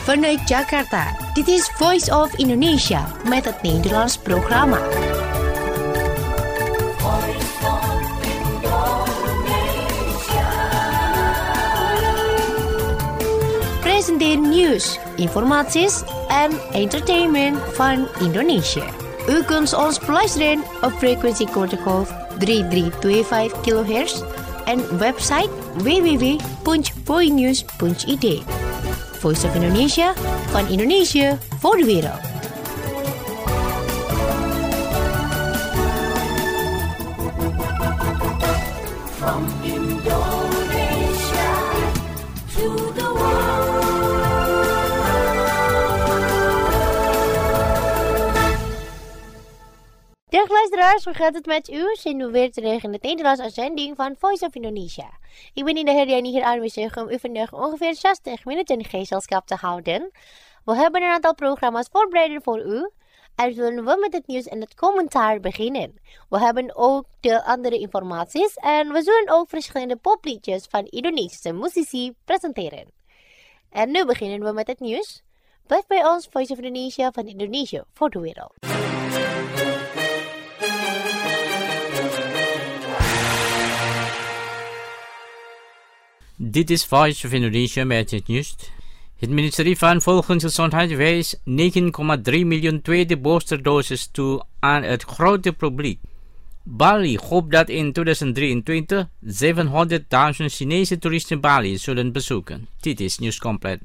vanuit Jakarta. Dit is Voice of Indonesia met het Nederlands programma. Presenteer nieuws, informaties en entertainment van Indonesië. U kunt ons beluisteren op frequentiegolf 3325 kHz en website www.voinews.id. Voice of Indonesia, van Indonesië voor de wereld. From Indonesia to the world. Dag luisteraars, hoe gaat het met u? Zijn we weer terug in de Nederlandse uitzending van Voice of Indonesia. Ik ben in de Herdiani hier aanwezig om u vandaag ongeveer 60 minuten gezelschap te houden. We hebben een aantal programma's voorbereid voor u. En zullen we met het nieuws en het commentaar beginnen. We hebben ook de andere informaties en we zullen ook verschillende popliedjes van Indonesische muzici presenteren. En nu beginnen we met het nieuws. Blijf bij ons, Voice of Indonesia van Indonesië voor de wereld. Dit is Voice of Indonesia met het nieuws. Het ministerie van Volksgezondheid wijst 9,3 miljoen tweede boosterdosis toe aan het grote publiek. Bali hoopt dat in 2023 700.000 Chinese toeristen Bali zullen bezoeken. Dit is nieuws compleet.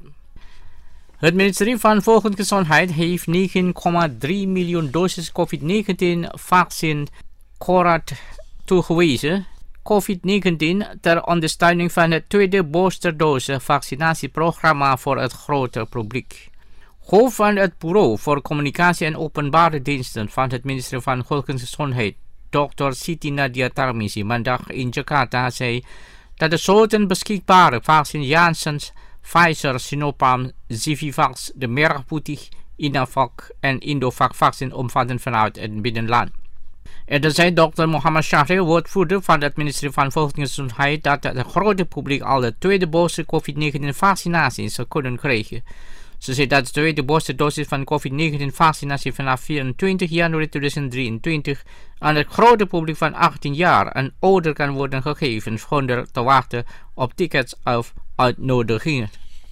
Het ministerie van Volksgezondheid heeft 9,3 miljoen doses COVID-19-vaccin Corat toegewezen. COVID-19 ter ondersteuning van het tweede boosterdosis vaccinatieprogramma voor het grote publiek. Hoofd van het Bureau voor Communicatie en Openbare Diensten van het ministerie van Volksgezondheid, Dr. Siti Nadia Tarmizi, maandag in Jakarta zei dat de soorten beschikbare vaccin Janssen, Pfizer, Sinopharm, Zivivax, de Merah Putih, Inavac en Indovac vaccin omvatten vanuit het binnenland. Eerder zei Dr. Muhammad Syahril, woordvoerder van het ministerie van Volksgezondheid, dat het grote publiek al de tweede booster COVID-19 vaccinatie zou kunnen krijgen. Ze zei dat de tweede boosterdosis van COVID-19 vaccinatie vanaf 24 januari 2023 aan het grote publiek van 18 jaar en ouder kan worden gegeven zonder te wachten op tickets of uitnodigingen.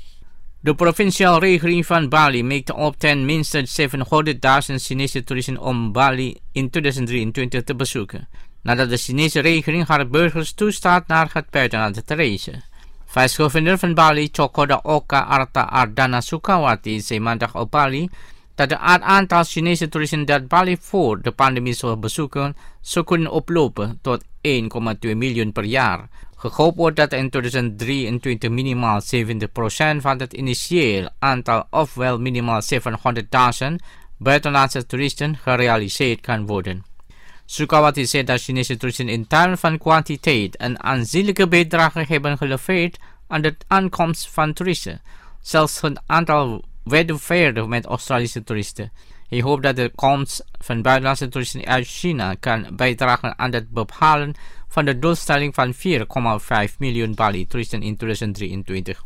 De provinciale regering van Bali maakte op ten minste 700.000 Chinese toeristen om Bali in 2023 te bezoeken, nadat de Chinese regering haar burgers toestaat naar het buitenland te reizen. Vice-gouverneur van Bali, Chokoda Oka Arta Ardana Sukawati, zei maandag op Bali dat het aantal Chinese toeristen dat Bali voor de pandemie zou bezoeken zou kunnen oplopen tot 1,2 miljoen per jaar. Gehoopt wordt dat in 2023 minimaal 70% van het initiële aantal, ofwel minimaal 700.000 buitenlandse toeristen gerealiseerd kan worden. Sukawati zei dat Chinese toeristen in termen van kwantiteit een aanzienlijke bijdrage hebben geleverd aan de aankomst van toeristen, zelfs het aantal weddenvaarden met Australische toeristen. Hij hoopt dat de komst van buitenlandse toeristen uit China kan bijdragen aan het behalen van de doelstelling van 4,5 miljoen Bali-toeristen in 2023.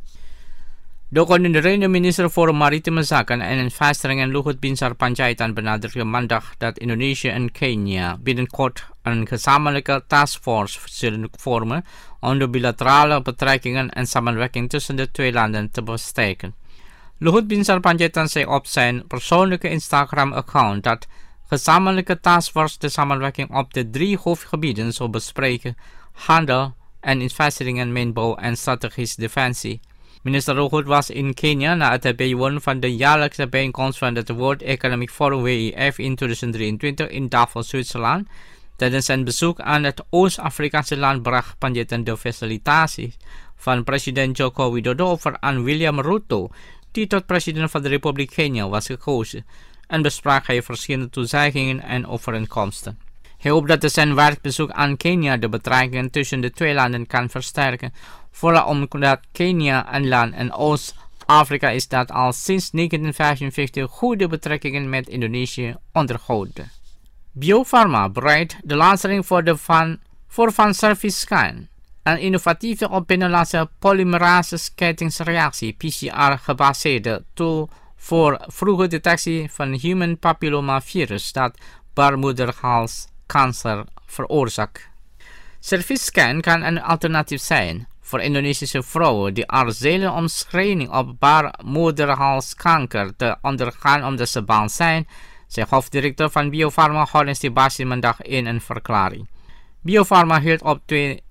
De coördinerende minister voor Maritieme Zaken en Investeringen Luhut Binsar Panjaitan benadrukte maandag dat Indonesië en Kenia binnenkort een gezamenlijke taskforce zullen vormen om de bilaterale betrekkingen en samenwerking tussen de twee landen te versterken. Luhut Binsar Panjaitan zei op zijn persoonlijke Instagram-account dat gezamenlijke taskforce de samenwerking op de 3 hoofdgebieden zal bespreken: handel en investeringen, mijnbouw en strategische defensie. Minister Luhut was in Kenia na het bijwonen van de jaarlijkse bijeenkomst van het World Economic Forum WEF in 2023 in Davos, Zwitserland. Tijdens zijn bezoek aan het Oost-Afrikaanse land bracht Panjaitan de felicitaties van president Joko Widodo over aan William Ruto, die tot president van de Republiek Kenia was gekozen, en besprak hij verschillende toezeggingen en overeenkomsten. Hij hoopt dat zijn werkbezoek aan Kenia de betrekkingen tussen de twee landen kan versterken, vooral omdat Kenia een land in Oost-Afrika is dat al sinds 1955 goede betrekkingen met Indonesië onderhoudt. Biopharma bereidt de lancering voor Van Service Scan, een innovatieve op binnenlandse polymerase-kettingsreactie PCR-gebaseerde tool voor vroege detectie van human papillomavirus dat baarmoederhalskanker veroorzaakt. Cervixscan kan een alternatief zijn voor Indonesische vrouwen die aarzelen om screening op baarmoederhalskanker te ondergaan omdat ze bang zijn, zei hoofddirecteur van Bio-Pharma Hollens Tibasi maandag in een verklaring. Bio-Pharma hield op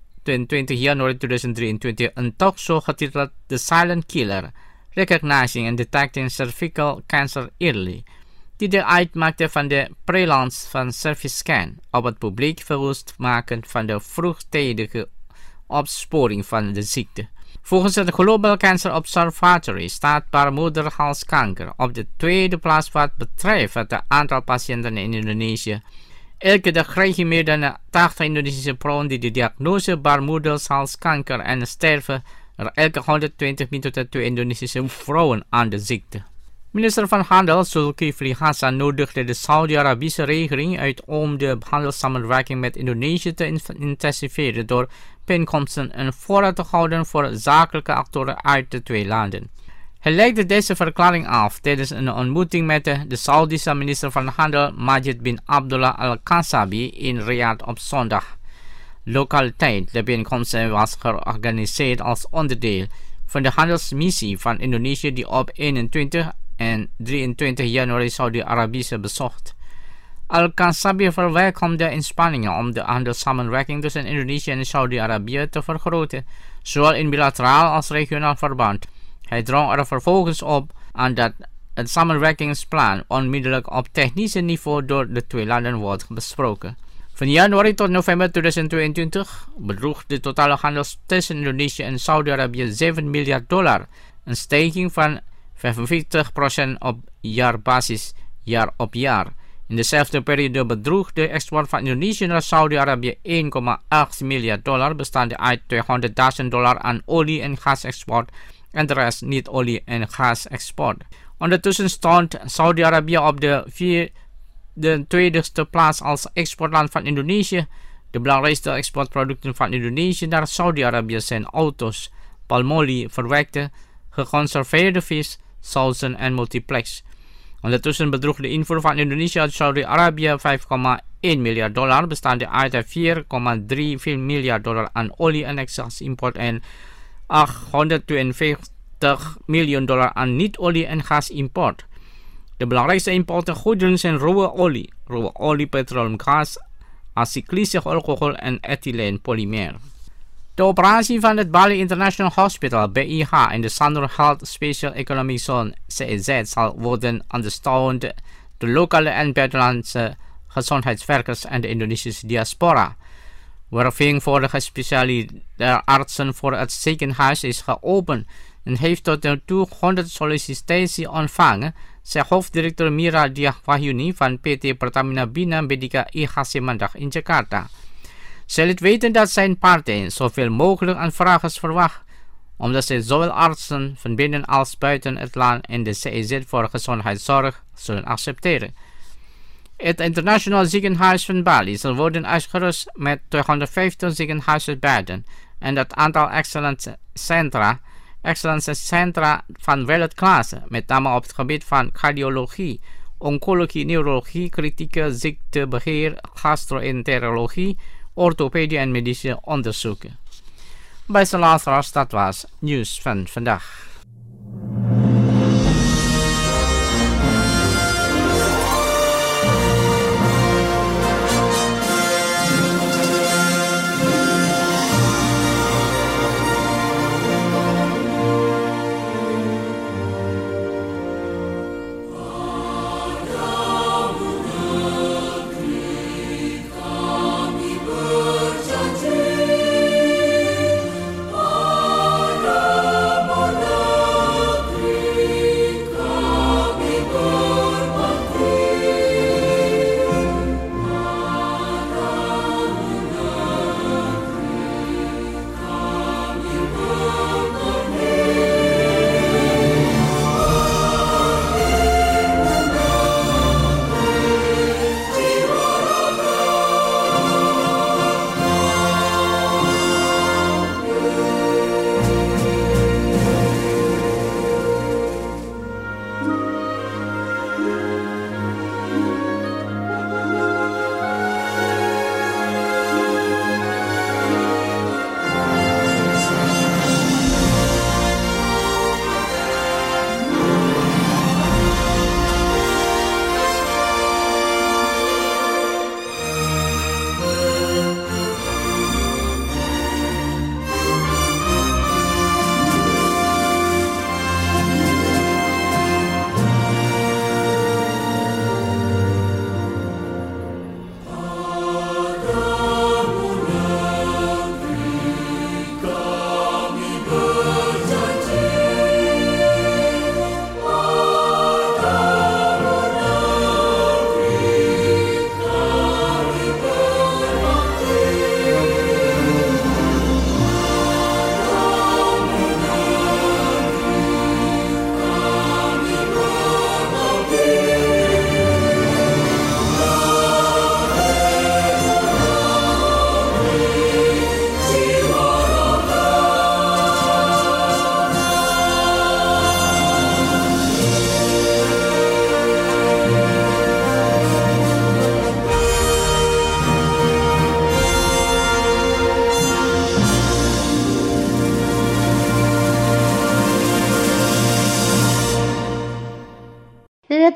22 januari 2023 een talkshow getiteld The Silent Killer, Recognizing and Detecting Cervical Cancer Early, die deel uitmaakte van de pre-launch van Cervixscan op het publiek bewust maken van de vroegtijdige opsporing van de ziekte. Volgens het Global Cancer Observatory staat baarmoederhalskanker op de tweede plaats wat betreft het aantal patiënten in Indonesië. Elke dag krijgen meer dan 80 Indonesische vrouwen die de diagnose baarmoederhalskanker en sterven er elke 120 minuten 2 Indonesische vrouwen aan de ziekte. Minister van Handel Zulkifli Hasan nodigde de Saudi-Arabische regering uit om de handelssamenwerking met Indonesië te intensiveren door bijeenkomsten en fora te houden voor zakelijke actoren uit de twee landen. Hij legde deze verklaring af tijdens een ontmoeting met de Saudische minister van Handel Majid bin Abdullah Al-Kasabi in Riyadh op zondag. Lokale tijd. De bijeenkomst was georganiseerd als onderdeel van de handelsmissie van Indonesië die op 21 en 23 januari Saudi-Arabië bezocht. Al-Kasabi verwelkomde inspanningen om de handelssamenwerking tussen Indonesië en Saudi-Arabië te vergroten, zowel in bilateraal als regionaal verband. Hij drong er vervolgens op aan dat het samenwerkingsplan onmiddellijk op technisch niveau door de twee landen wordt besproken. Van januari tot november 2022 bedroeg de totale handel tussen Indonesië en Saudi-Arabië $7 miljard, een stijging van 45% op jaarbasis, jaar op jaar. In dezelfde periode bedroeg de export van Indonesië naar Saudi-Arabië $1,8 miljard, bestaande uit $200.000 aan olie- en gasexport en de rest niet olie- en gasexport. Ondertussen stond Saudi-Arabië op de tweede plaats als exportland van Indonesië. De belangrijkste exportproducten van Indonesië naar Saudi-Arabië zijn auto's, palmolie, verwerkte, geconserveerde vis, sauzen en multiplex. Ondertussen bedroeg de invoer van Indonesië uit Saudi-Arabië $5,1 miljard, bestaande uit $4,3 miljard aan olie- en exportimport en $852 miljoen aan niet-olie- en gasimport. De belangrijkste importgoederen zijn ruwe olie, petroleumgas, acyclische alcohol en ethyleenpolymer. De operatie van het Bali International Hospital BIH in de Sanur Health Special Economic Zone CEZ zal worden ondersteund door de lokale en buitenlandse gezondheidswerkers en de Indonesische diaspora. Werving voor de gespecialiseerde artsen voor het ziekenhuis is geopend en heeft tot nu toe 100 sollicitaties ontvangen, zei hoofddirecteur Mira Diahwahyuni van PT Pertamina Bina Medica IHC maandag in Jakarta. Zij liet weten dat zijn partij zoveel mogelijk aanvragers verwacht, omdat zij zowel artsen van binnen als buiten het land en de CEZ voor gezondheidszorg zullen accepteren. Het internationaal ziekenhuis van Bali zal worden uitgerust met 250 ziekenhuisbedden en het aantal excellence centra van wereldklasse, met name op het gebied van cardiologie, oncologie, neurologie, kritieke ziektebeheer, gastroenterologie, orthopedie en medische onderzoeken. Beste luisteraars, dat was nieuws van vandaag. Pada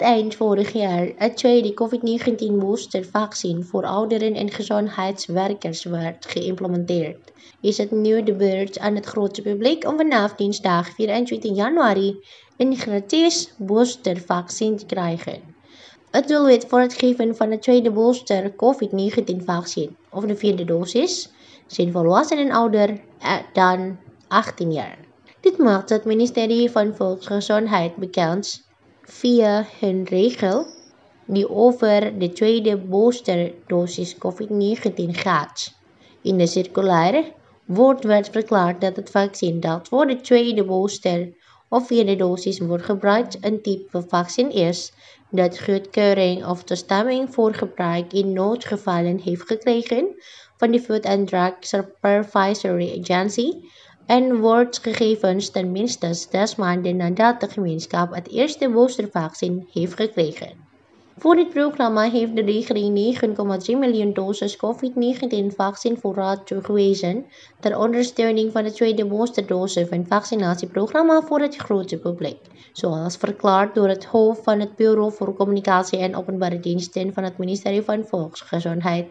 eind vorig jaar het tweede COVID-19 boostervaccin voor ouderen en gezondheidswerkers werd geïmplementeerd, is het nu de beurt aan het grote publiek om vanaf dinsdag 24 januari een gratis boostervaccin te krijgen. Het doelwit voor het geven van het tweede booster COVID-19-vaccin of de vierde dosis zijn volwassenen ouder dan 18 jaar. Dit maakt het ministerie van Volksgezondheid bekend via hun regel die over de tweede boosterdosis COVID-19 gaat. In de circulaire werd verklaard dat het vaccin dat voor de tweede booster of vierde dosis wordt gebruikt een type vaccin is dat goedkeuring of toestemming voor gebruik in noodgevallen heeft gekregen van de Food and Drug Supervisory Agency en wordt gegeven ten minste 6 maanden nadat de gemeenschap het eerste boostervaccin heeft gekregen. Voor dit programma heeft de regering 9,3 miljoen doses COVID-19-vaccin voorraad toegewezen ter ondersteuning van de tweede boosterdosis van het vaccinatieprogramma voor het grote publiek, zoals verklaard door het hoofd van het Bureau voor Communicatie en Openbare Diensten van het ministerie van Volksgezondheid,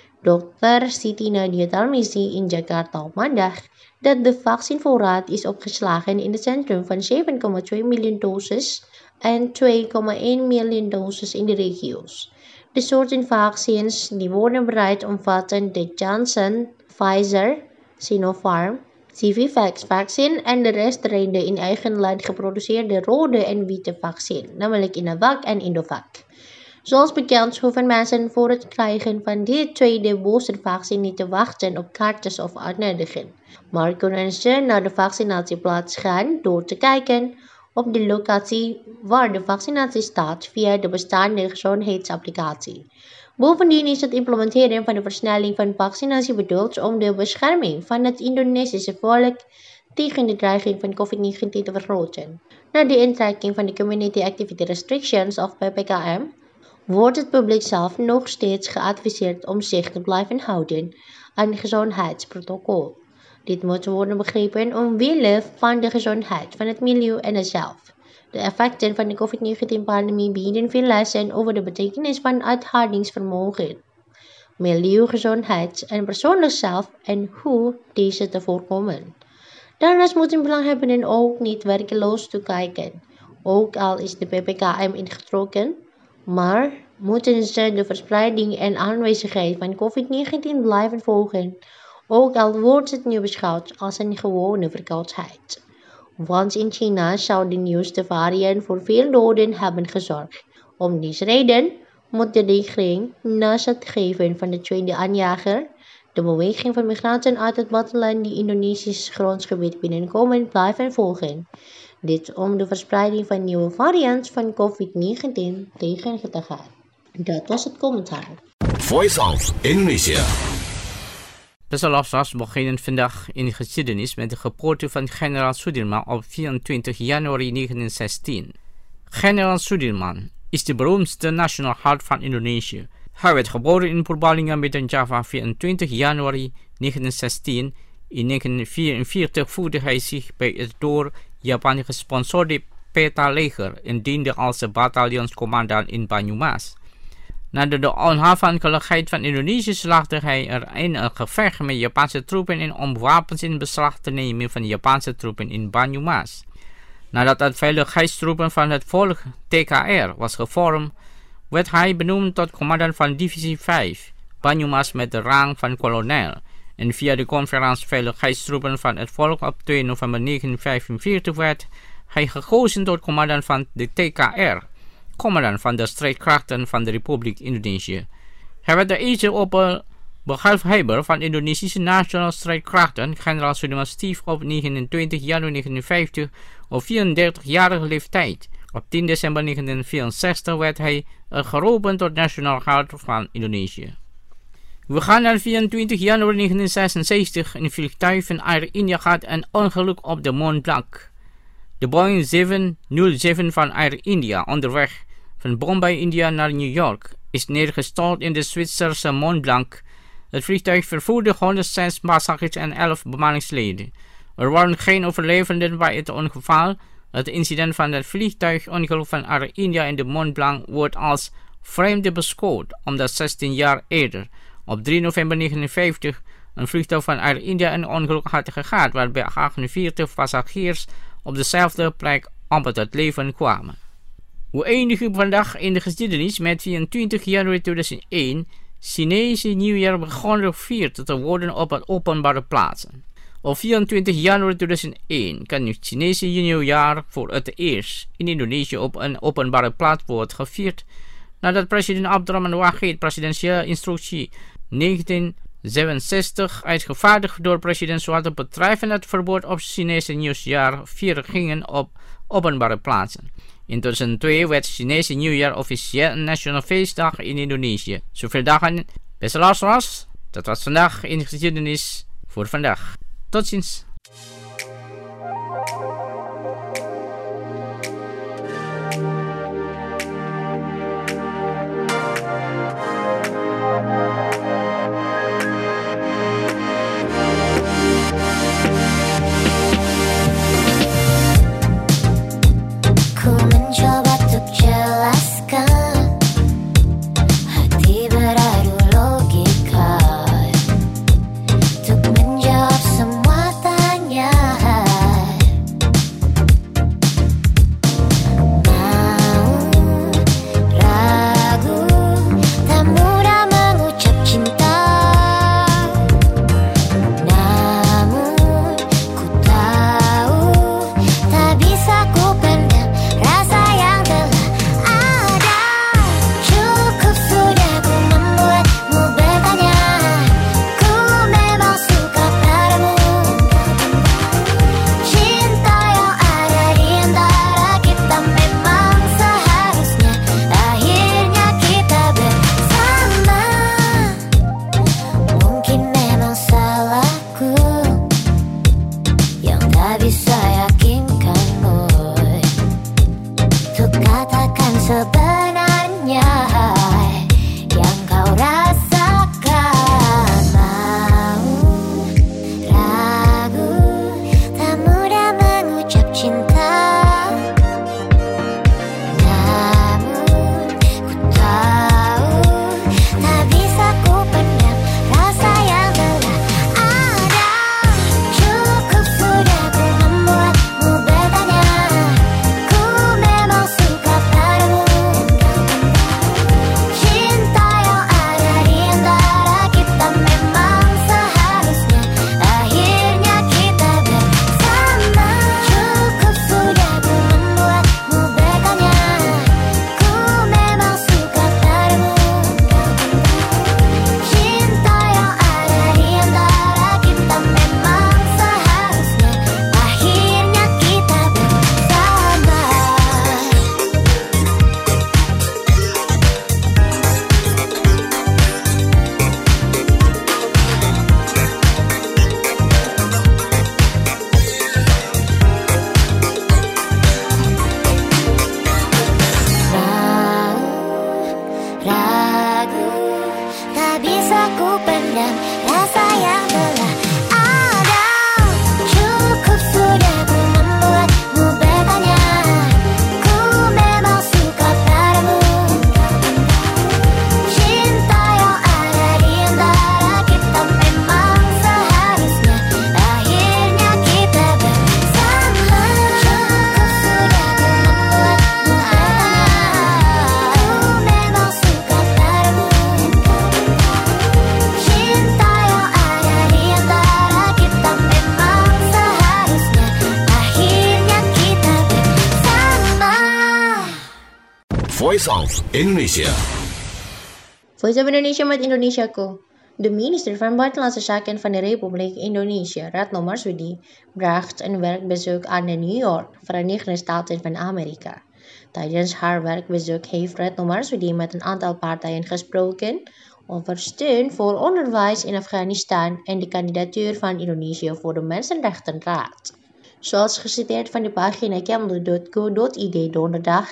Dr. Siti Nadia Tarmizi in Jakarta op maandag, dat de vaccinvoorraad is opgeslagen in het centrum van 7,2 miljoen doses en 2,1 miljoen doses in de regio's. De soorten vaccins die worden bereid omvatten de Janssen, Pfizer, Sinopharm, Civivax-vaccin en de resterende in eigen land geproduceerde rode en witte vaccin, namelijk Innovac en Indovac. Zoals bekend hoeven mensen voor het krijgen van dit tweede boostervaccin niet te wachten op kaartjes of uitnodigingen, maar kunnen ze naar de vaccinatieplaats gaan door te kijken op de locatie waar de vaccinatie staat via de bestaande gezondheidsapplicatie. Bovendien is het implementeren van de versnelling van vaccinatie bedoeld om de bescherming van het Indonesische volk tegen de dreiging van COVID-19 te vergroten. Na de intrekking van de Community Activity Restrictions of PPKM wordt het publiek zelf nog steeds geadviseerd om zich te blijven houden aan het gezondheidsprotocol. Dit moet worden begrepen omwille van de gezondheid van het milieu en het zelf. De effecten van de COVID-19-pandemie bieden veel lessen over de betekenis van uithoudingsvermogen, milieugezondheid en persoonlijk zelf en hoe deze te voorkomen. Daarnaast moeten belanghebbenden ook niet werkeloos toekijken, ook al is de PPKM ingetrokken, maar moeten ze de verspreiding en aanwezigheid van COVID-19 blijven volgen, ook al wordt het nu beschouwd als een gewone verkoudheid. Want in China zou de nieuwste variant voor veel doden hebben gezorgd. Om deze reden moet de regering naast het geven van de tweede aanjager de beweging van migranten uit het buitenland die Indonesisch grondgebied binnenkomen blijven volgen. Dit om de verspreiding van nieuwe variants van COVID-19 tegen te gaan. Dat was het commentaar. Voice of Indonesia. Beste luisteraars, we beginnen vandaag in de geschiedenis met de geboorte van generaal Sudirman op 24 januari 1916. Generaal Sudirman is de beroemdste national held van Indonesië. Hij werd geboren in Purbalingga, Medan-Java, 24 januari 1916. In 1944 voegde hij zich bij het door Japan gesponsorde PETA-leger en diende als bataljonscommandant in Banyumas. Nadat de onafhankelijkheid van Indonesië slaagde hij erin een gevecht met Japanse troepen en om wapens in beslag te nemen van Japanse troepen in Banyumas. Nadat het veiligheidstroepen van het volk TKR was gevormd, werd hij benoemd tot commandant van divisie 5, Banyumas met de rang van kolonel. En via de conferentie veiligheidstroepen van het volk op 2 november 1945 werd hij gekozen tot commandant van de TKR, commandant van de strijdkrachten van de Republiek Indonesië. Hij werd de eerste bevelhebber van Indonesische nationale strijdkrachten, generaal Sudirman stierf op 29 januari 1950 op 34-jarige leeftijd. Op 10 december 1964 werd hij geroepen tot nationaal held van Indonesië. We gaan naar 24 januari 1966. Een vliegtuig van Air India gaat een ongeluk op de Mont Blanc. De Boeing 707 van Air India, onderweg van Bombay, India naar New York, is neergestort in de Zwitserse Mont Blanc. Het vliegtuig vervoerde 106 passagiers en 11 bemanningsleden. Er waren geen overlevenden bij het ongeval, Het incident van het vliegtuigongeluk van Air India in de Mont Blanc wordt als vreemde beschouwd, omdat 16 jaar eerder, op 3 november 1959, een vliegtuig van Air India een ongeluk had gehad, waarbij 48 passagiers op dezelfde plek om het leven kwamen. We eindigen vandaag in de geschiedenis met 24 januari 2001, Chinese nieuwjaar begon gevierd te worden op het openbare plaatsen. Op 24 januari 2001 kan het Chinese nieuwjaar voor het eerst in Indonesië op een openbare plaats worden gevierd, nadat president Abdurrahman Wahid presidentiële instructie 1967 uitgevaardigd door president Suharto betreffende het verbod op Chinese nieuwsjaarvieringen op openbare plaatsen. In 2002 werd Chinese nieuwjaar officieel een nationale feestdag in Indonesië. Zoveel dagen, beste luisteraars, dat was vandaag in de geschiedenis voor vandaag. Tot ziens. Voice of Indonesia. Voice of Indonesia met Indonesiaku. De minister van Buitenlandse Zaken van de Republiek Indonesië, Retno Marsudi, bracht een werkbezoek aan New York, Verenigde Staten van Amerika. Tijdens haar werkbezoek heeft Retno Marsudi met een aantal partijen gesproken over steun voor onderwijs in Afghanistan en de kandidatuur van Indonesië voor de Mensenrechtenraad. Zoals geciteerd van de pagina kemlu.go.id donderdag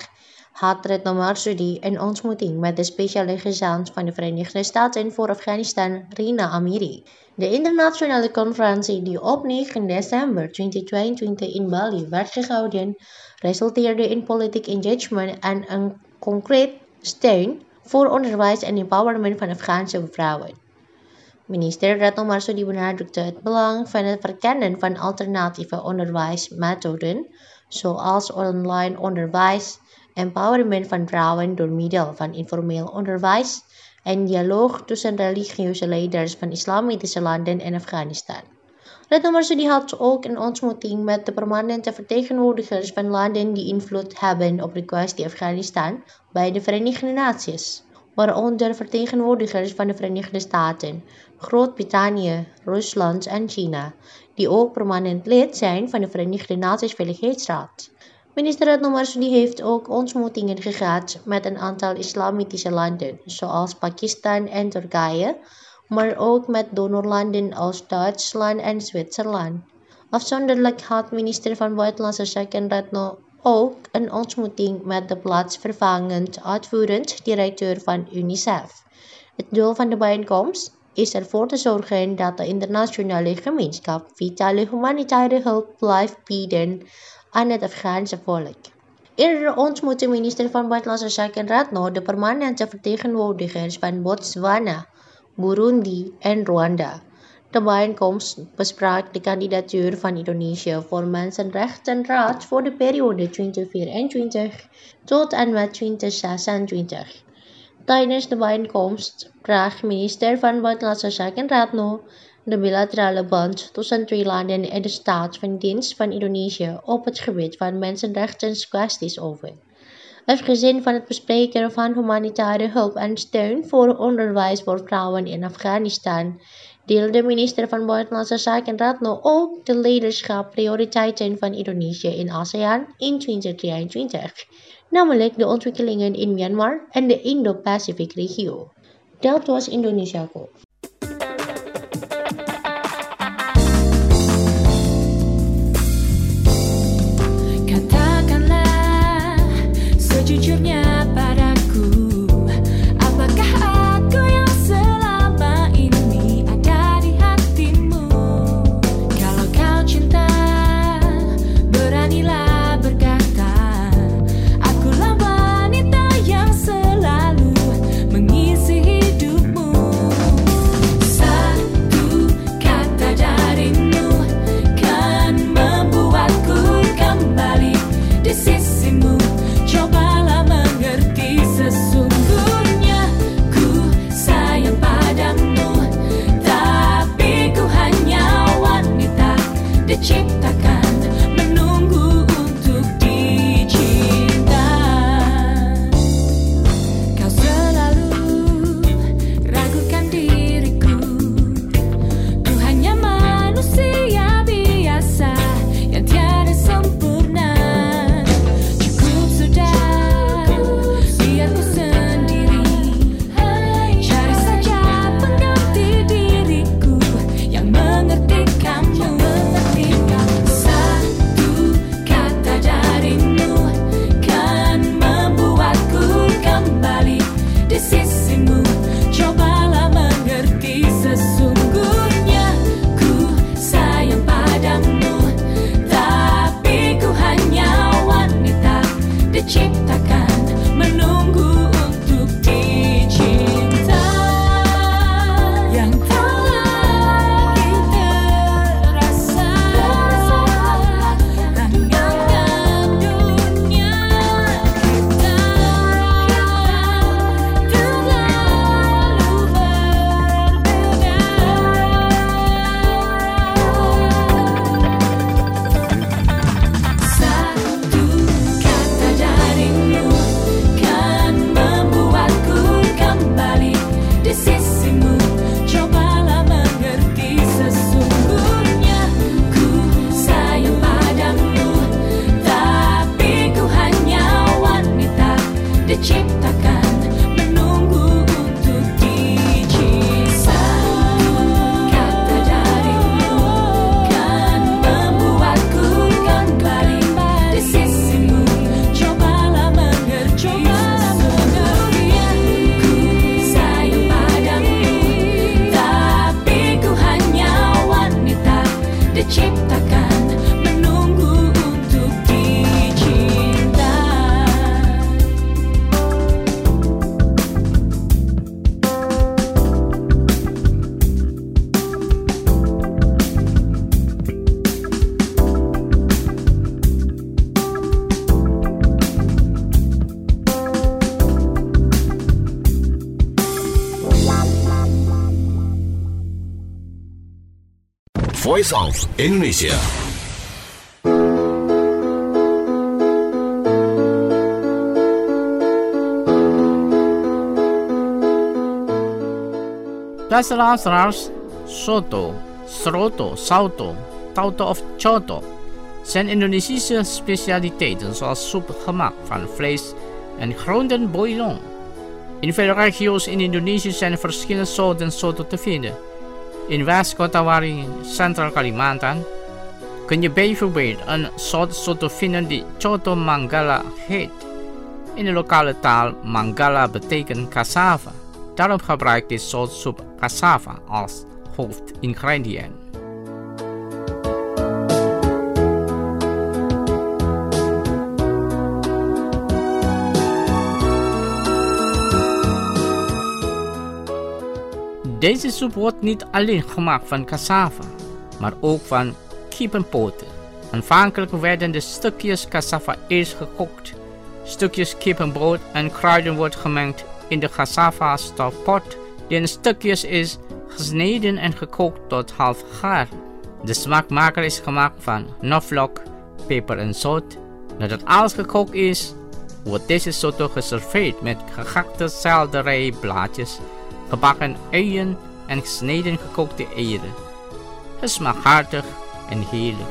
had Retno Marsudi een ontmoeting met de speciale gezant van de Verenigde Staten voor Afghanistan, Rina Amiri. De internationale conferentie die op 9 december 2022 in Bali werd gehouden, resulteerde in politiek engagement en een concreet steun voor onderwijs en empowerment van Afghaanse vrouwen. Minister Retno Marsudi benadrukte het belang van het verkennen van alternatieve onderwijsmethoden, zoals online onderwijs, empowerment van vrouwen door middel van informeel onderwijs en dialoog tussen religieuze leiders van islamitische landen en Afghanistan. Retno Marsudi had ook een ontmoeting met de permanente vertegenwoordigers van landen die invloed hebben op de kwestie Afghanistan bij de Verenigde Naties, waaronder vertegenwoordigers van de Verenigde Staten, Groot-Brittannië, Rusland en China, die ook permanent lid zijn van de Verenigde Naties Veiligheidsraad. Minister Retno Marsudi heeft ook ontmoetingen gehad met een aantal islamitische landen, zoals Pakistan en Turkije, maar ook met donorlanden als Duitsland en Zwitserland. Afzonderlijk had minister van Buitenlandse Zaken Retno ook een ontmoeting met de plaatsvervangend uitvoerend directeur van UNICEF. Het doel van de bijeenkomst is ervoor te zorgen dat de internationale gemeenschap vitale humanitaire hulp blijft bieden aan het Afghaanse volk. Eerder ontmoette minister van Buitenlandse Zaken Retno de permanente vertegenwoordigers van Botswana, Burundi en Rwanda. De bijeenkomst besprak de kandidatuur van Indonesië voor Mensenrechtenraad voor de periode 2024 tot en met 2026. Tijdens de bijeenkomst bracht minister van Buitenlandse Zaken Retno de bilaterale band tussen twee landen en de staat van dienst van Indonesië op het gebied van mensenrechtenskwesties over. Afgezien van het bespreken van humanitaire hulp en steun voor onderwijs voor vrouwen in Afghanistan, deelde minister van Buitenlandse Zaken Retno ook de leiderschapsprioriteiten van Indonesië in ASEAN in 2023, namelijk de ontwikkelingen in Myanmar en de Indo-Pacific regio. Dat was Indonesia Kop. Sejujurnya padaku, apakah aku yang selama ini ada di hatimu? Kalau kau cinta, beranilah berkata, akulah wanita yang selalu mengisi hidupmu. Satu kata darimu kan membuatku kembali di sisimu. Cobalah Voice of Indonesia. Luisteraars, soto, sroto, sauto, tauto of choto zijn Indonesische specialiteiten zoals soep gemaakt van vlees en groenten bouillon. In veel regio's in Indonesië zijn verschillende soorten soto te vinden. In West-Kota Waringin, Centraal Kalimantan, kun je bijvoorbeeld een soort soto vinden die Choto Manggala heet. In de lokale taal Manggala betekent cassava. Daarom gebruikt dit soort soep cassava als hoofdingrediënt. Deze soep wordt niet alleen gemaakt van cassava, maar ook van kippenpoten. Aanvankelijk werden de stukjes cassava eerst gekookt. Stukjes kippenbrood en kruiden wordt gemengd in de cassava stofpot die in stukjes is gesneden en gekookt tot half gaar. De smaakmaker is gemaakt van knoflook, peper en zout. Nadat alles gekookt is, wordt deze soto geserveerd met gehakte selderijblaadjes, gebakken uien en gesneden gekookte eieren. Het smaakt hartig en heerlijk.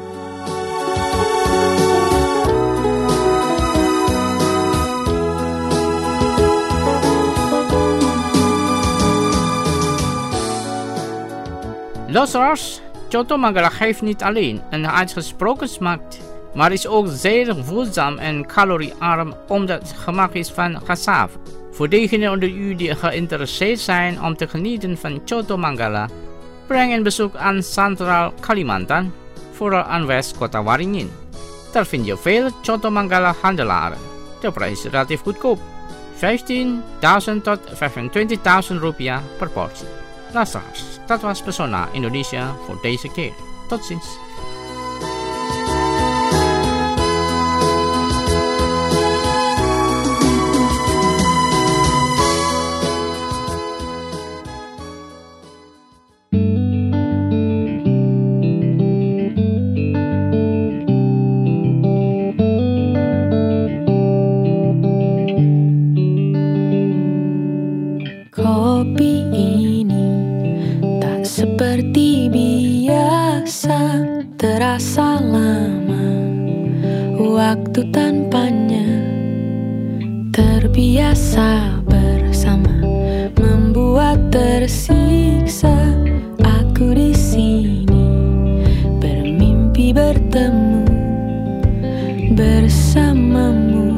Luisteraars, Choto Manggala geeft niet alleen een uitgesproken smaak, maar is ook zeer voedzaam en caloriearm omdat het gemaakt is van cassava. Voor degenen onder u die geïnteresseerd zijn om te genieten van Choto Manggala, breng een bezoek aan Centraal Kalimantan, vooral aan West-Kota Waringin. Daar vind je veel Choto Manggala handelaren. De prijs is relatief goedkoop, 15.000 tot 25.000 rupiah per portie. Luisteraars, dat was Persona Indonesia voor deze keer. Tot ziens. Kopi ini tak seperti biasa, terasa lama waktu tanpanya. Terbiasa bersama membuat tersiksa. Aku di sini bermimpi bertemu bersamamu.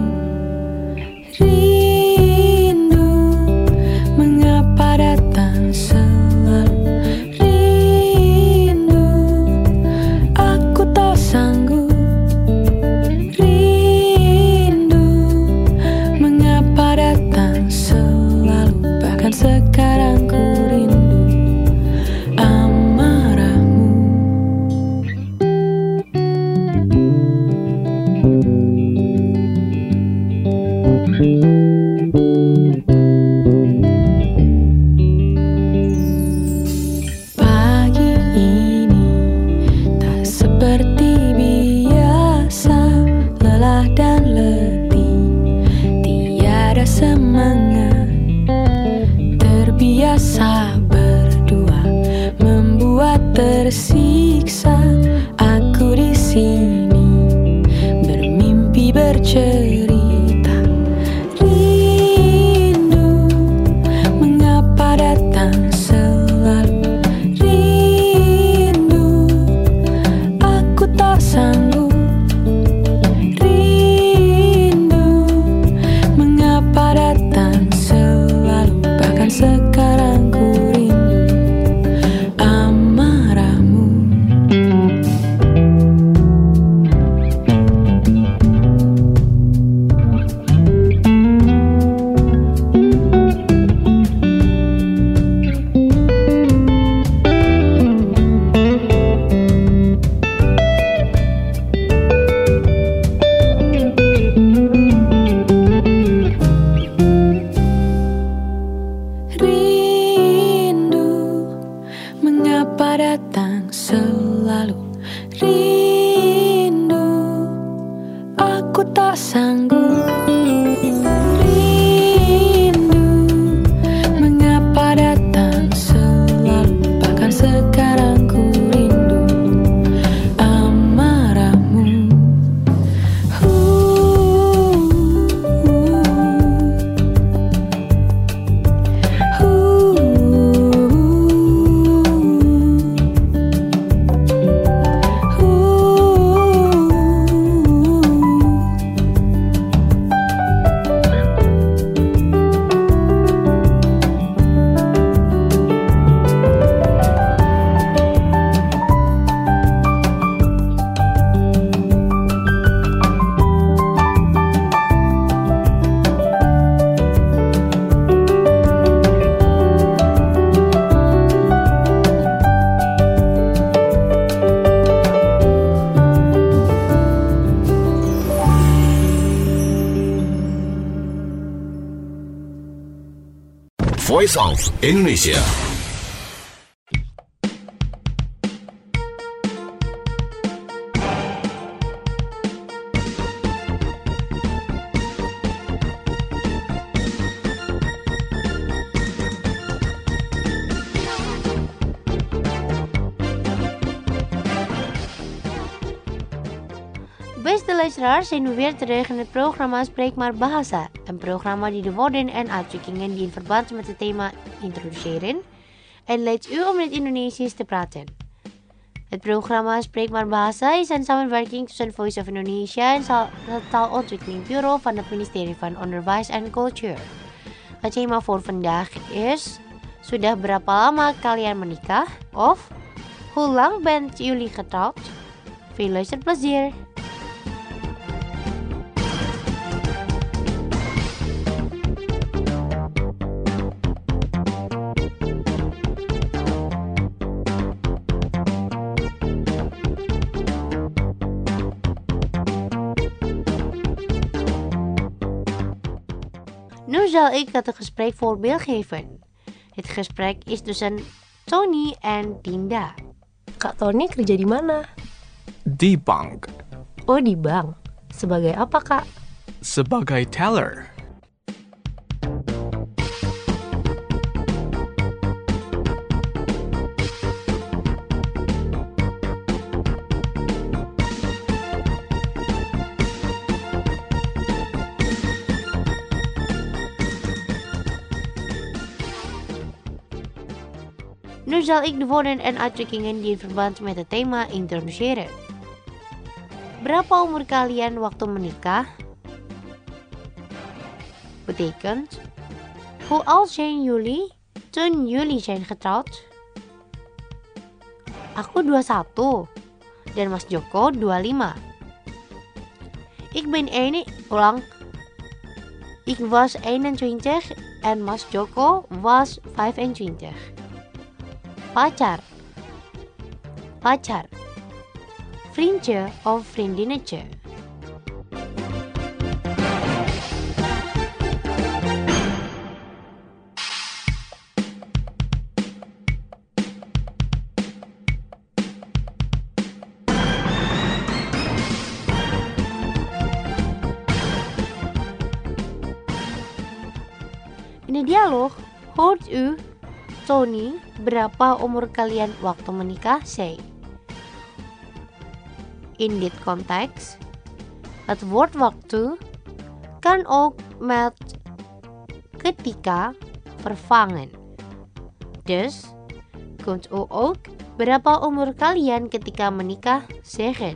Sekarang ku rindu amarahmu. Pagi ini tak seperti biasa, lelah dan letih, tiada semangat. Biasa berdua membuat tersiksa. Aku di sini bermimpi bercerita. Rindu mengapa datang selalu. Rindu aku tak sanggup. Rindu mengapa datang selalu. Bahkan sekarang ku rindu amarahmu. mengapa datang selalu rindu, aku tak sanggup. Rindu, mengapa datang selalu, bahkan sekarang ku rindu amarahmu. Voice of Indonesia. Beste luisteraars, zijn we weer terug in het programma Spreek maar Bahasa. Een programma die de woorden en uitdrukkingen die in verband met het thema introduceren en leidt u om in het Indonesisch te praten. Het programma Spreek maar Bahasa is een samenwerking tussen Voice of Indonesia en het Taalontwikkelingsbureau van het ministerie van Onderwijs en Cultuur. Het thema voor vandaag is: sudah berapa lama kalian menikah? Of hoe lang bent jullie getrouwd? Veel luisterplezier! Nu zal ik het gesprekvoorbeeld geven. Het gesprek is tussen Tony en Dinda. Kak Tony kerja di mana? Di bank, Oh, di bank. Sebagai apa, Kak? sebagai teller. Nu zal ik de woorden en uitdrukkingen die in verband met het thema introduceren. Berapa umur kalian waktu menikah? Betekent, hoe oud zijn jullie toen jullie zijn getrouwd? Aku 21 dan Mas Joko 25. Ik was 21 en Mas Joko was 25. Pacar, vriendje of vriendinnetje. In de dialoog hoort u Tony berapa umur kalian waktu menikah say. In dit konteks, het woord waktu kan ook met ketika vervangen. Dus kunt u ook berapa umur kalian ketika menikah zeggen.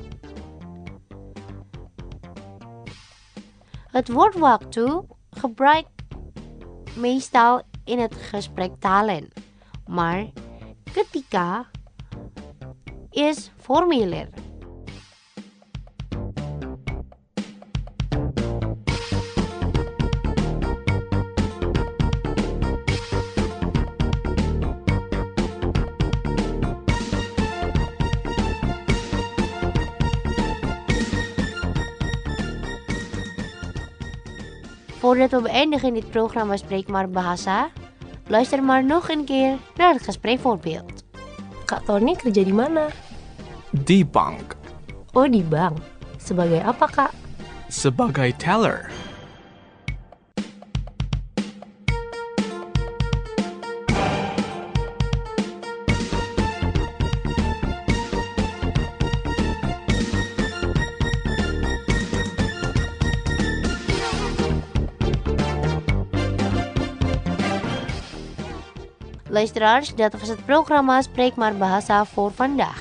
Het woord waktu gebruikt meestal in het gesprek talen, maar ketika is formuler. Voordat we beëindigen dit programma Spreek maar Bahasa, luister maar nog een keer naar het gesprekvoorbeeld. Kak Tony kerja di mana? Di bank. Oh, di bank. Sebagai apa, Kak? Sebagai teller. Luisteraars, dat was het programma Spreek maar Bahasa voor vandaag.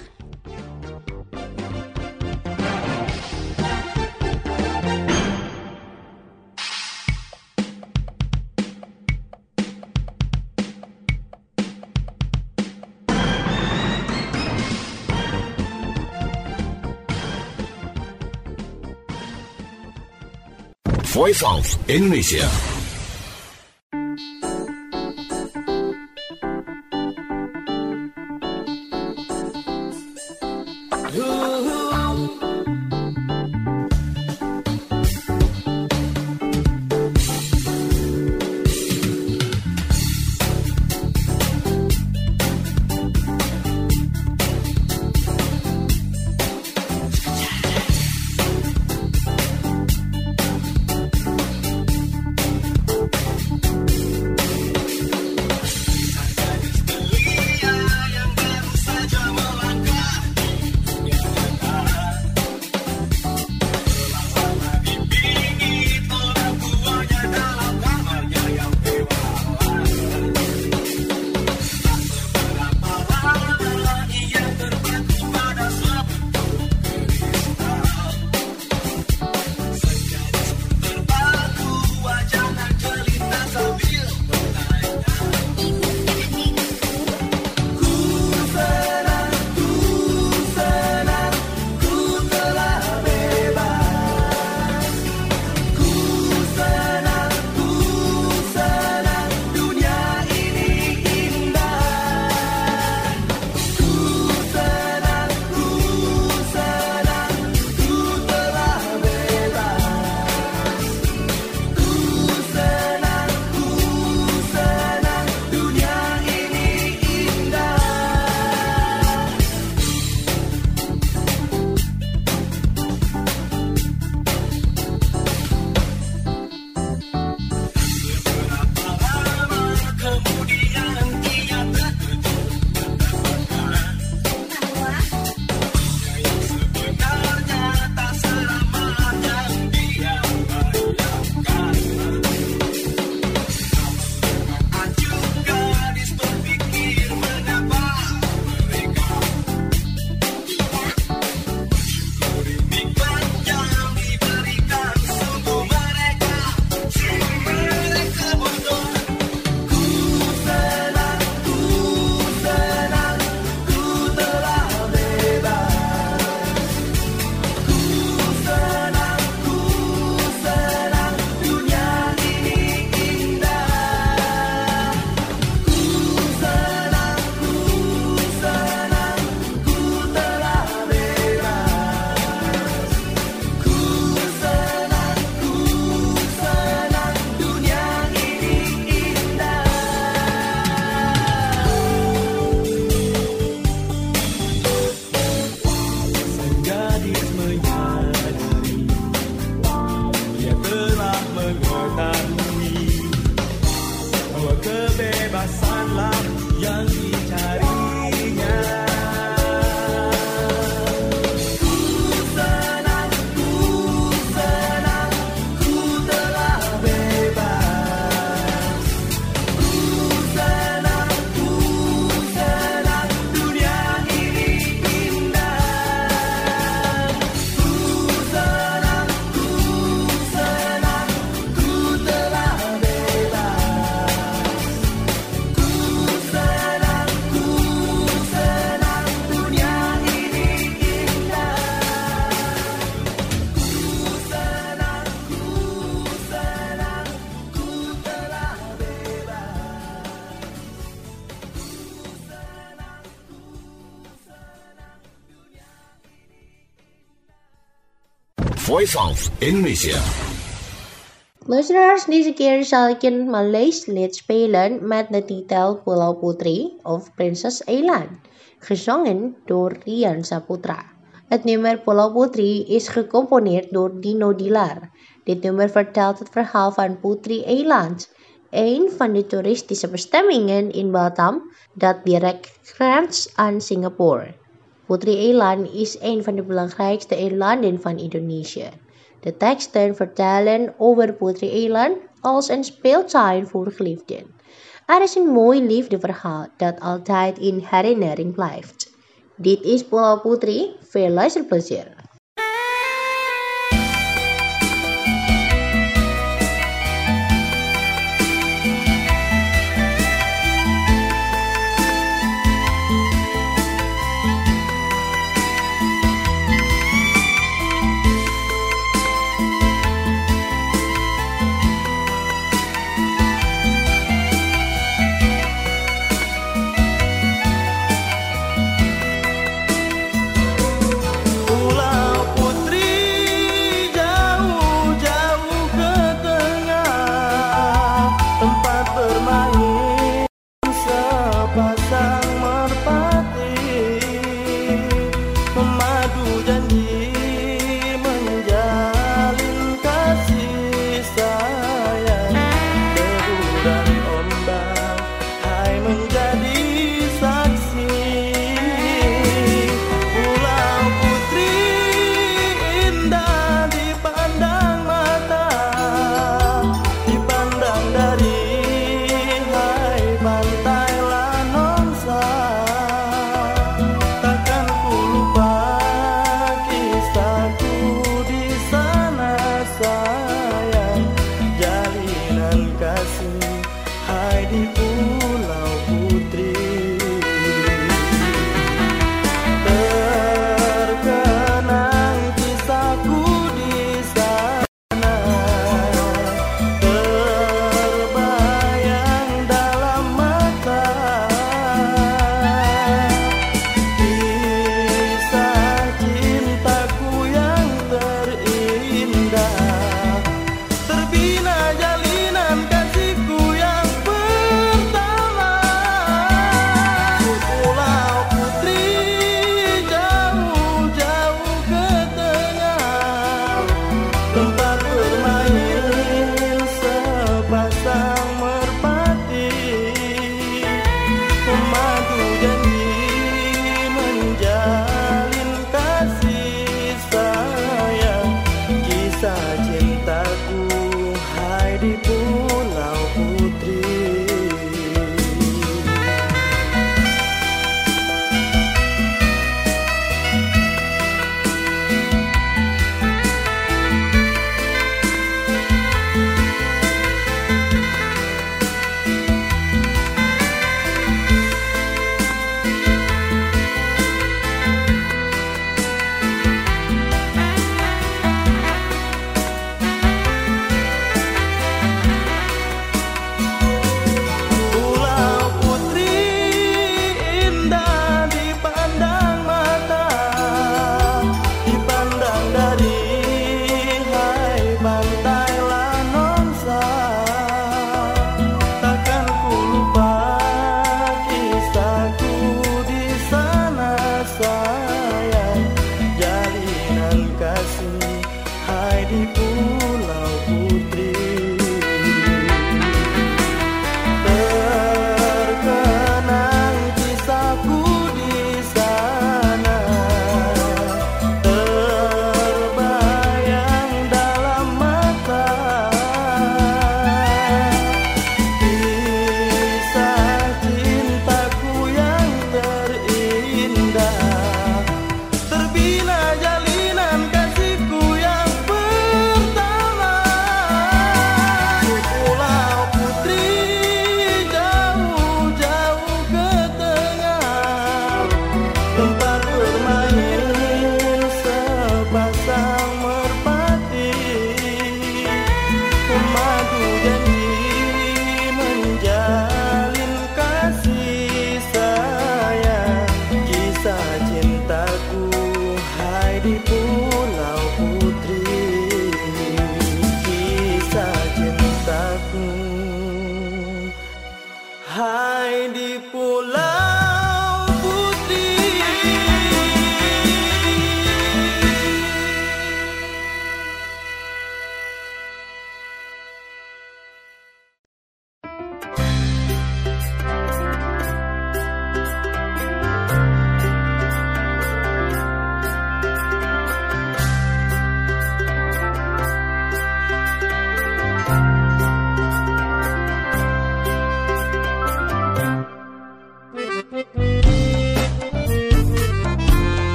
Voice of Indonesia. Voice of Indonesia. Luisteraars, deze keer zal ik een Maleis lied spelen met de titel Pulau Putri of Prinses Eilan, gezongen door Rian Saputra. Het nummer Pulau Putri is gecomponeerd door Dino Dilar. Dit nummer vertelt het verhaal van Putri Eiland, een van de toeristische bestemmingen in Batam dat direct grenst aan Singapore. Putri Eiland is een van de belangrijkste eilanden van Indonesië. De teksten vertellen over Putri Eiland als een speeltuin voor geliefden. Er is een mooi liefdeverhaal dat altijd in herinnering blijft. Dit is Pulau Putri, veel luisterplezier. Pulau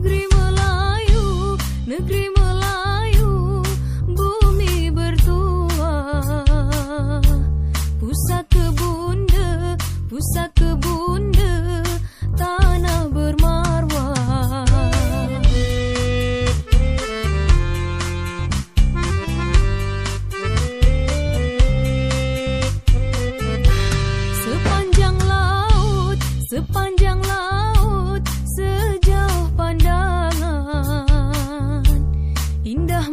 Negeri Melayu, negeri Melayu, bumi bertuah. Pusaka bunda, tanah bermarwah. Sepanjang laut, sejauh pandangan, indah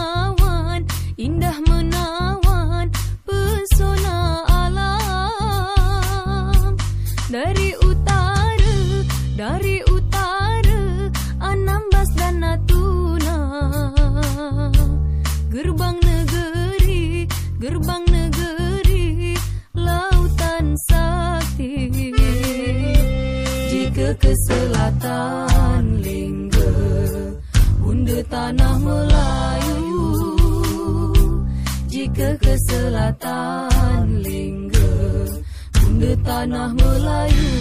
menawan, pesona alam. Dari utara, Anambas dan Natuna, gerbang negeri, lautan sakti. Jika ke selatan Lingga, bunda tanah Melayu. Jika ke selatan Lingga, bunda tanah Melayu.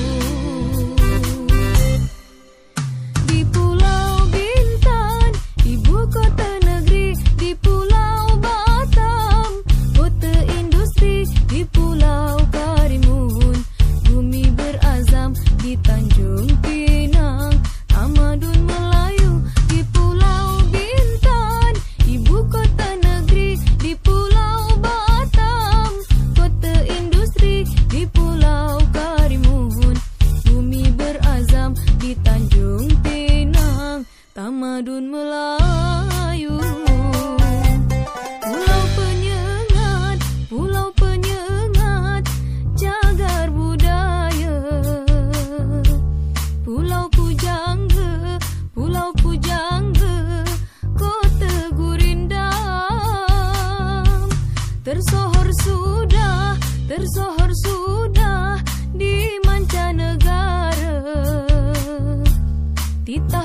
Di Pulau Bintan, ibu kota negeri. Di Pulau Batam, kota industri. Di Pulau Karimun, bumi berazam. Di Tanjung Pinang, tamadun Melayu. Di Pulau Bintan, ibu kota negeri. Di Pulau Batam, kota industri. Di Pulau Karimun, bumi berazam. Di Tanjung Pinang, tamadun Melayu. Pulau Penyengat, cagar budaya. Pulau Pujangga, kota gurindam. Tersohor sudah di mancanegara. Titah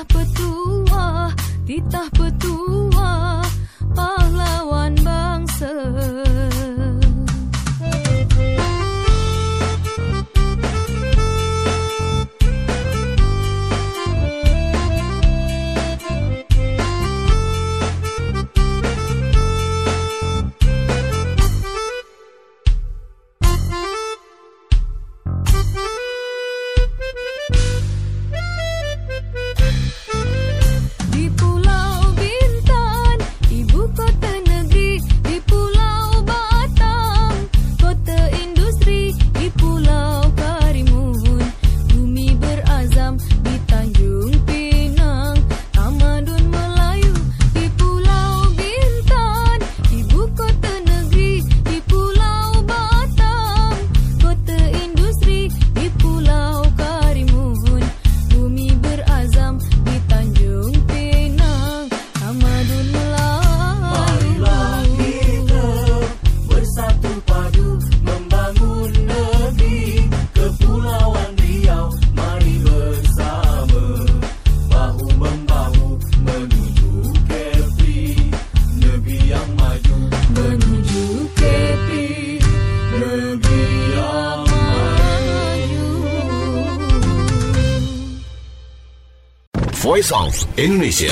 petua, pahlawan bangsa. Voice of Indonesia.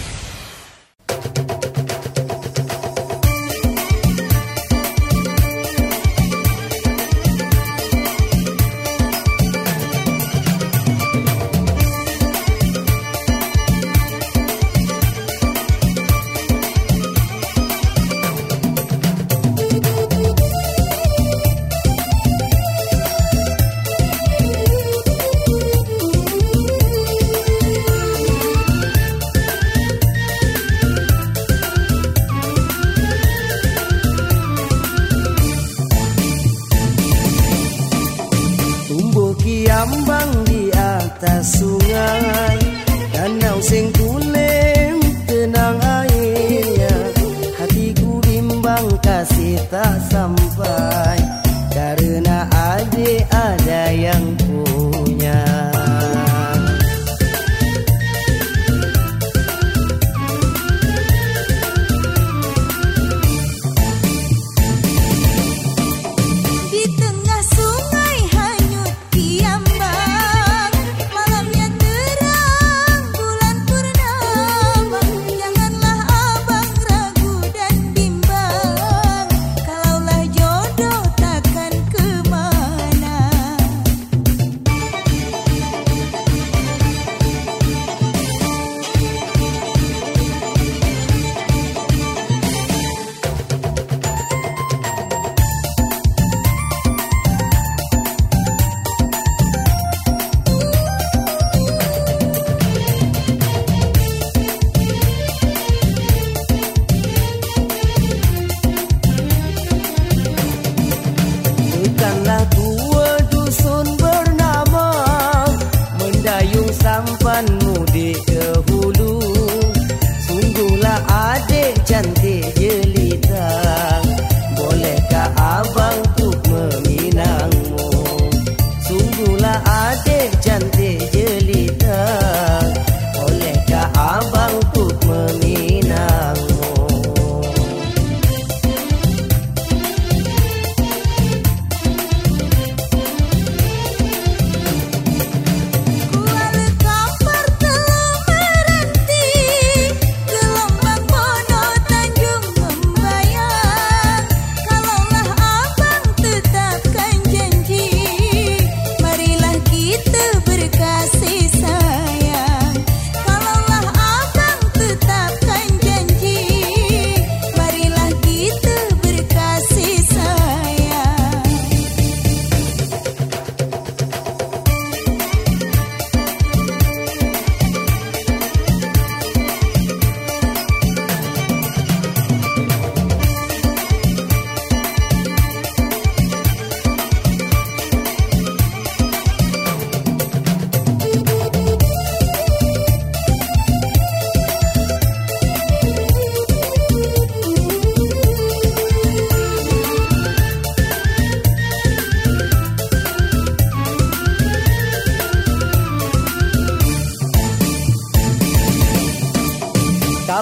Kiambang di atas sungai, danau sing tulen tenang airnya. Hatiku bimbang kasih tak sampai, karena adik ada yang punya. Malamnya terang bulan purnama.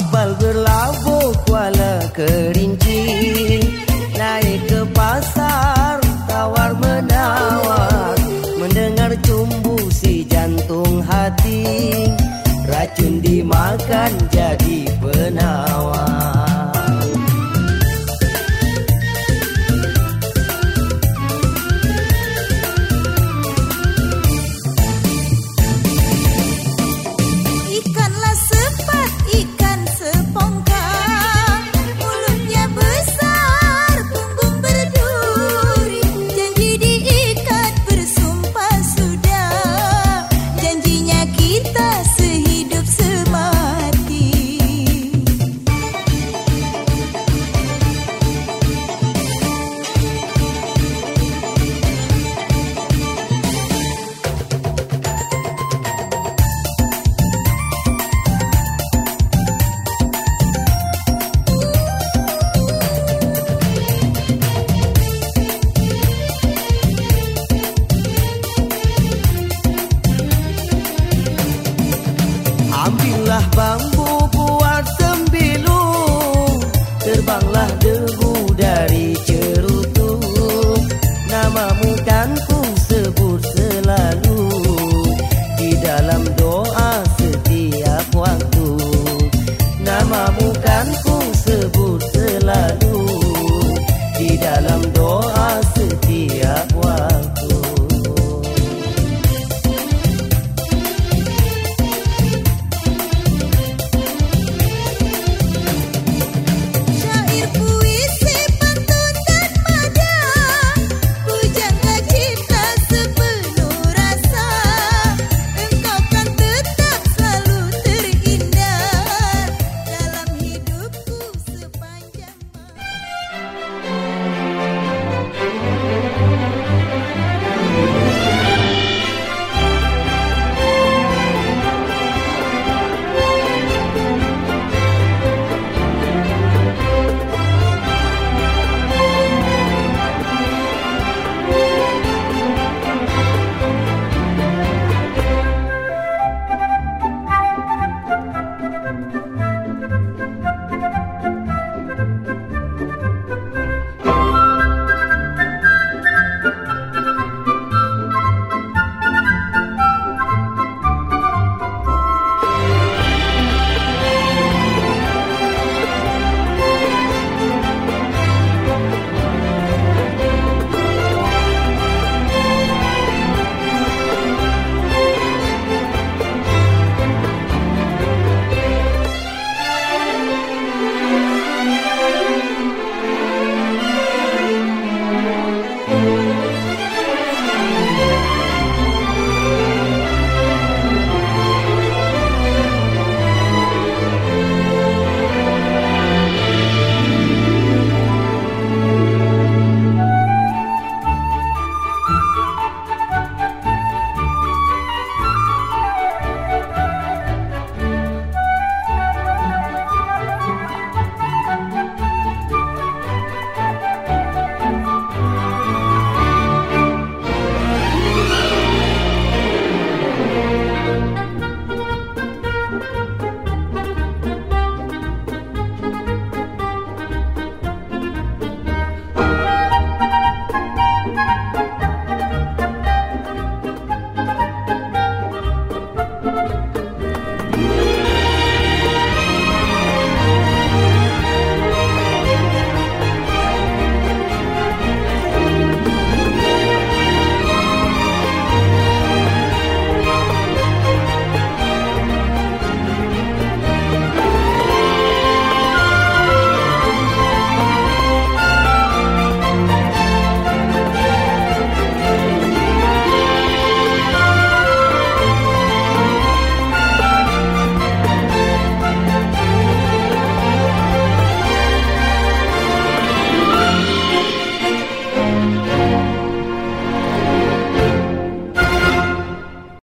kapal berlabuh Kuala Kerinci, naik ke pasar tawar menawar, mendengar cumbu si jantung hati, racun dimakan jadi penawar. Ikanlah sepat, ikan sepongka, mulutnya besar, punggung berduri, janji diikat bersumpah sudah, janjinya kita sehidup semati. Ambillah bambu buat sembilu, terbanglah